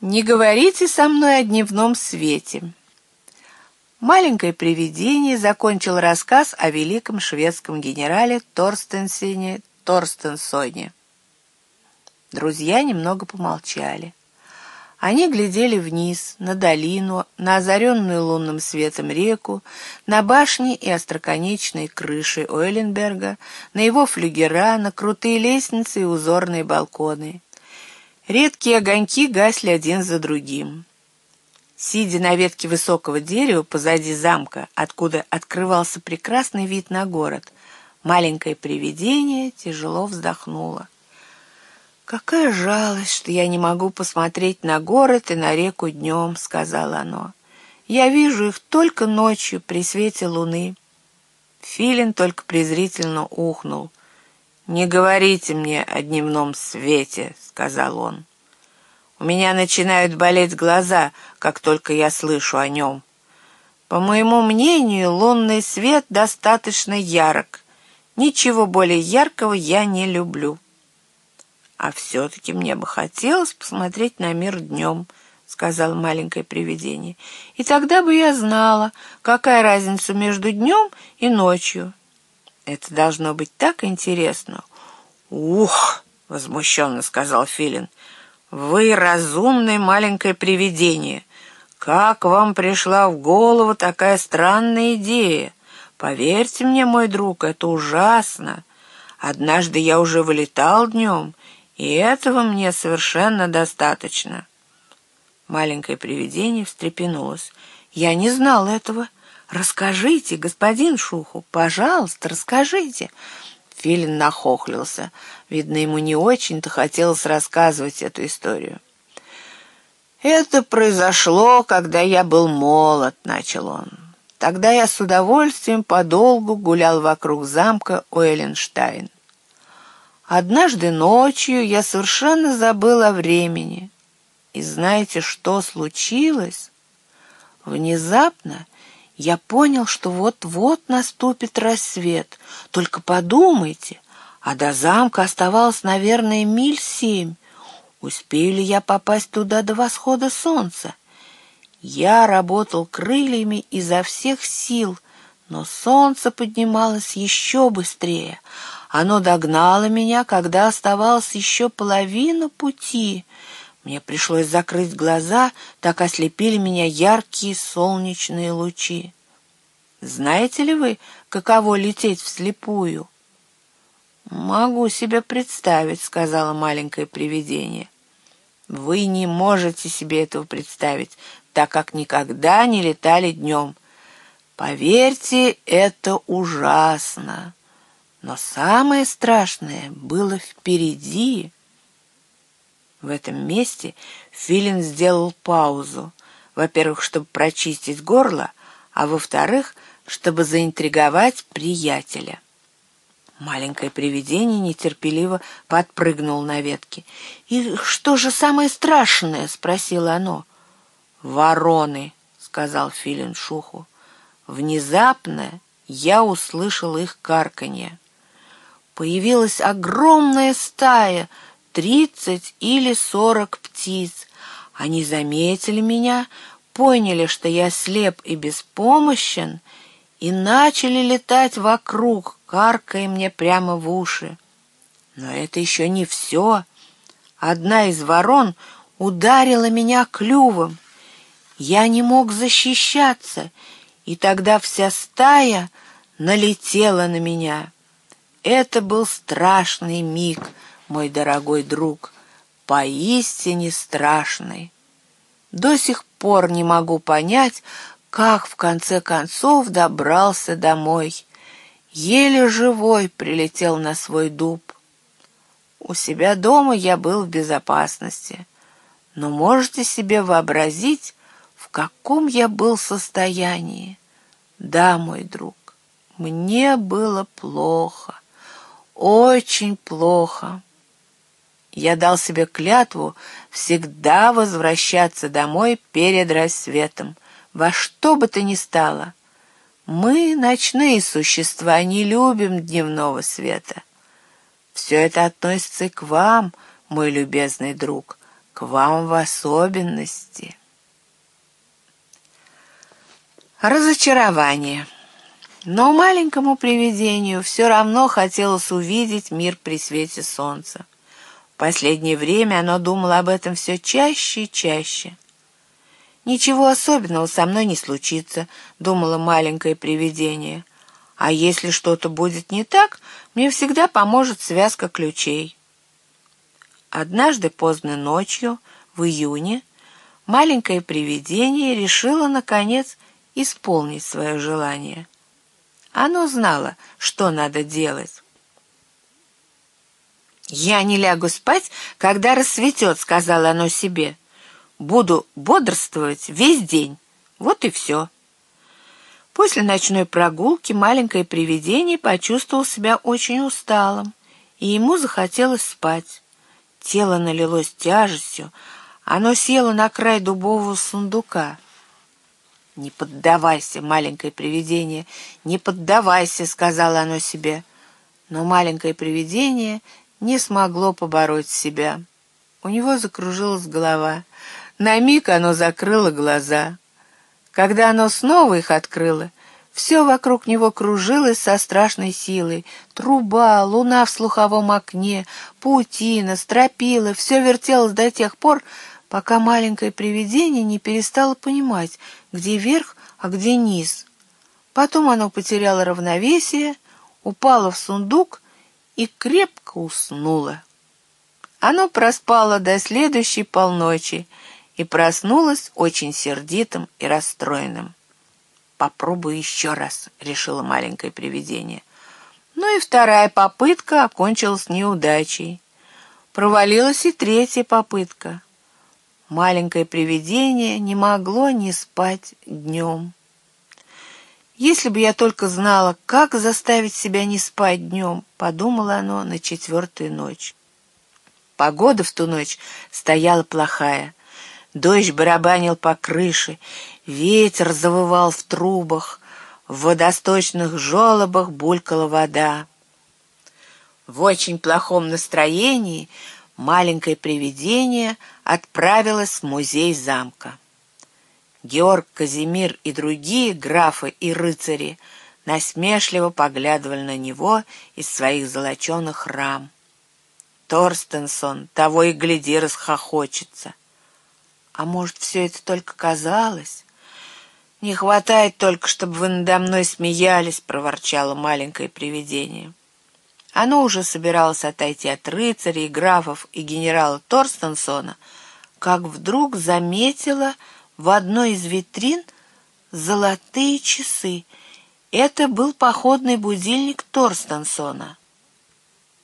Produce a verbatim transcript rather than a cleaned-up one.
Не говорите со мной о дневном свете. Маленькое привидение закончил рассказ о великом шведском генерале Торстенсене Торстенсоне. Друзья немного помолчали. Они глядели вниз, на долину, на озаренную лунным светом реку, на башни и остроконечные крыши Ойленберга, на его флюгера, на крутые лестницы и узорные балконы. Редкие огоньки гасли один за другим. Сидя на ветке высокого дерева позади замка, откуда открывался прекрасный вид на город, маленькое привидение тяжело вздохнуло. «Какая жалость, что я не могу посмотреть на город и на реку днем», — сказала оно. «Я вижу их только ночью при свете луны». Филин только презрительно ухнул. «Не говорите мне о дневном свете», — сказал он. «У меня начинают болеть глаза, как только я слышу о нем. По моему мнению, лунный свет достаточно ярок. Ничего более яркого я не люблю». «А все-таки мне бы хотелось посмотреть на мир днем», — сказала маленькое привидение. «И тогда бы я знала, какая разница между днем и ночью. Это должно быть так интересно». «Ух!» — возмущенно сказал Филин. «Вы разумное маленькое привидение. Как вам пришла в голову такая странная идея? Поверьте мне, мой друг, это ужасно. Однажды я уже вылетал днем, и этого мне совершенно достаточно». Маленькое привидение встрепенулось. «Я не знал этого. Расскажите, господин Шуху, пожалуйста, расскажите». Филин нахохлился. Видно, ему не очень-то хотелось рассказывать эту историю. «Это произошло, когда я был молод», — начал он. «Тогда я с удовольствием подолгу гулял вокруг замка Ойленштайн. Однажды ночью я совершенно забыл о времени. И знаете, что случилось? Внезапно я понял, что вот-вот наступит рассвет. Только подумайте, а до замка оставалось, наверное, миль семь. Успею ли я попасть туда до восхода солнца? Я работал крыльями изо всех сил, но солнце поднималось еще быстрее. Оно догнало меня, когда оставалась еще половина пути. Мне пришлось закрыть глаза, так ослепили меня яркие солнечные лучи. Знаете ли вы, каково лететь вслепую? «Могу себе представить», — сказала маленькое привидение. «Вы не можете себе этого представить, так как никогда не летали днем. Поверьте, это ужасно. Но самое страшное было впереди». В этом месте Филин сделал паузу, во-первых, чтобы прочистить горло, а во-вторых, чтобы заинтриговать приятеля. Маленькое привидение нетерпеливо подпрыгнуло на ветке. «И что же самое страшное?» — спросило оно. «Вороны», — сказал Филин Шуху. «Внезапно я услышал их карканье. Появилась огромная стая, тридцать или сорок птиц. Они заметили меня, поняли, что я слеп и беспомощен, и начали летать вокруг, каркая мне прямо в уши. Но это еще не все. Одна из ворон ударила меня клювом. Я не мог защищаться, и тогда вся стая налетела на меня. Это был страшный миг, мой дорогой друг, поистине страшный. До сих пор не могу понять, как в конце концов добрался домой. Еле живой прилетел на свой дуб. У себя дома я был в безопасности, но можете себе вообразить, в каком я был состоянии? Да, мой друг, мне было плохо, очень плохо. Я дал себе клятву всегда возвращаться домой перед рассветом, во что бы то ни стало. Мы, ночные существа, не любим дневного света. Все это относится и к вам, мой любезный друг, к вам в особенности. Разочарование. Но маленькому привидению все равно хотелось увидеть мир при свете солнца. В последнее время оно думало об этом все чаще и чаще. «Ничего особенного со мной не случится», — думало маленькое привидение. «А если что-то будет не так, мне всегда поможет связка ключей». Однажды поздно ночью, в июне, маленькое привидение решило, наконец, исполнить свое желание. Оно знало, что надо делать. «Я не лягу спать, когда рассветет», — сказала оно себе. «Буду бодрствовать весь день. Вот и все». После ночной прогулки маленькое привидение почувствовало себя очень усталым, и ему захотелось спать. Тело налилось тяжестью, оно село на край дубового сундука. «Не поддавайся, маленькое привидение, не поддавайся», — сказала оно себе. Но маленькое привидение не смогло побороть себя. У него закружилась голова. На миг оно закрыло глаза. Когда оно снова их открыло, все вокруг него кружилось со страшной силой. Труба, луна в слуховом окне, паутина, стропила — все вертелось до тех пор, пока маленькое привидение не перестало понимать, где верх, а где низ. Потом оно потеряло равновесие, упало в сундук и крепко уснуло. Оно проспало до следующей полночи и проснулось очень сердитым и расстроенным. «Попробуй еще раз», — решило маленькое привидение. Ну и вторая попытка окончилась неудачей. Провалилась и третья попытка. Маленькое привидение не могло не спать днем. «Если бы я только знала, как заставить себя не спать днем», — подумало оно на четвертую ночь. Погода в ту ночь стояла плохая. Дождь барабанил по крыше, ветер завывал в трубах, в водосточных желобах булькала вода. В очень плохом настроении маленькое привидение отправилось в музей замка. Георг, Казимир и другие графы и рыцари насмешливо поглядывали на него из своих золоченых рам. Торстенсон того и гляди расхохочется. А может, все это только казалось? «Не хватает только, чтобы вы надо мной смеялись», — проворчало маленькое привидение. Оно уже собиралось отойти от рыцарей, графов и генерала Торстенсона, как вдруг заметила в одной из витрин золотые часы. Это был походный будильник Торстенсона.